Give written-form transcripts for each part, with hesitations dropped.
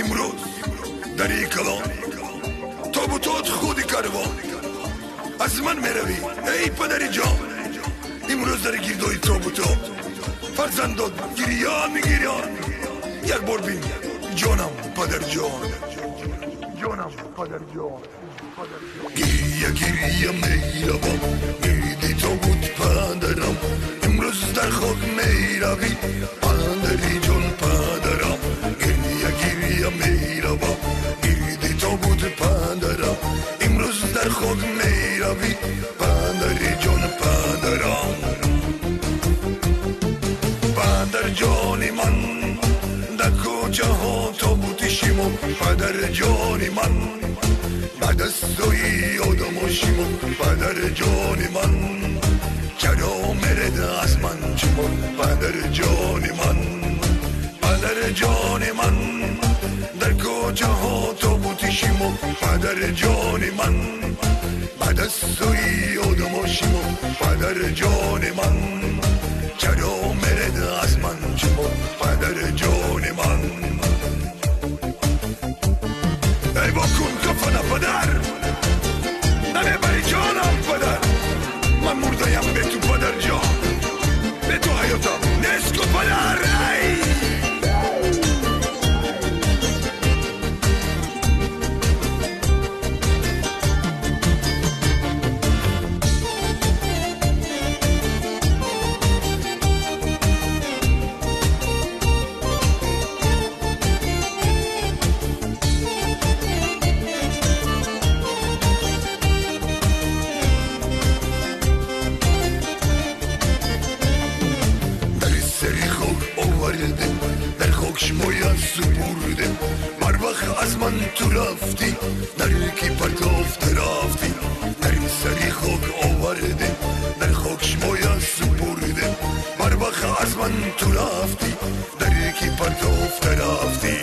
امروز در این کلام تابوتات خودی کاروان از من میروی ای پدر جان. امروز در گردای تابوتات فرزندات گریان میگیرن. یک بار بین جانم پدر جان، جانم پدر جان. گریه گریه میروم گردی تابوت پدرم. امروز در خاک میروی پدری جان پدرم. گریه گریه میروم گردی تابوت پدرم. امروز در خاک میروی پدری جان پدرم. پدر جان من در کوچه ها تابوت شیمو. پدر جان من بعد از توی آدم شیمو. پدر جان من چرا مرد از من چمو. پدر جان من، پدر جان من در کوچه ها تابوت شیمو. پدر جان من بعد از توی آدم شیمو. پدر جان من چرا مرد از من چمو. پدر جان من ای با کن کفنه پدر نمیبری جانم پدر. من مردیم به تو پدر جان، به تو حیاتم نیست که پدر. در خاک شماید سپرده. هر وقت از من تو رفتی در کی پرتافت رفتی. در این سری خاک آورده در خاک شماید سپرده. هر وقت از من تو رفتی در کی پرتافت رفتی.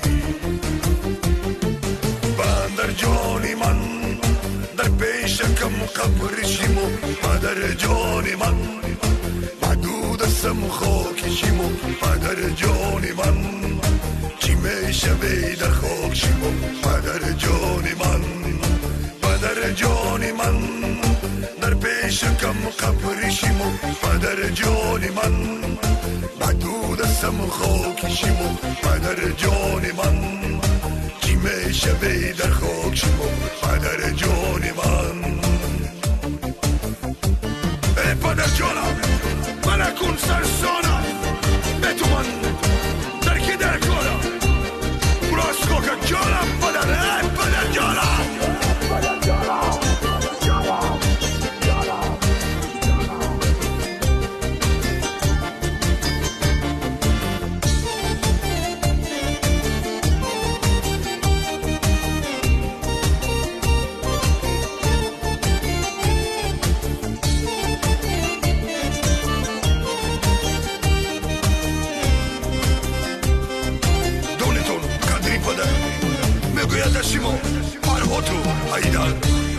پدر جان من در پیشکم قبر شیمو. پدر جان من محدود سم خاک شیمو. پدر جان من چی میشه بی در خاک شیمو. پدر جان من، پدر جان من در پیشکم قبر شیمو. پدر جان من محدود سم خاک شیمو. پدر جان من چی میشه بی در خاک شیمو. پدر جان من ای پدر جانم من اکن سرسانم به تو من در کی در کارم. براز کوکا جانم پدر ای پدر جانم. Siamo al voto Aidal.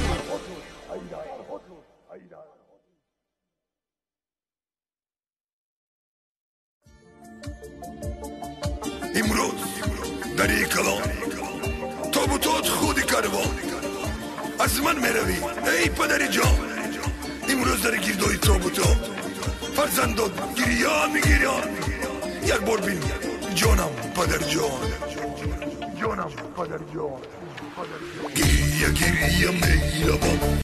امروز در این کلام تابوتات خودی کاروان از من میروی ای پدر جان. امروز در گردای تابوتات فرزندات گریان میگیرن. یک بار بین جانم پدر جان، جانم پدر جان. گریه گریه میروم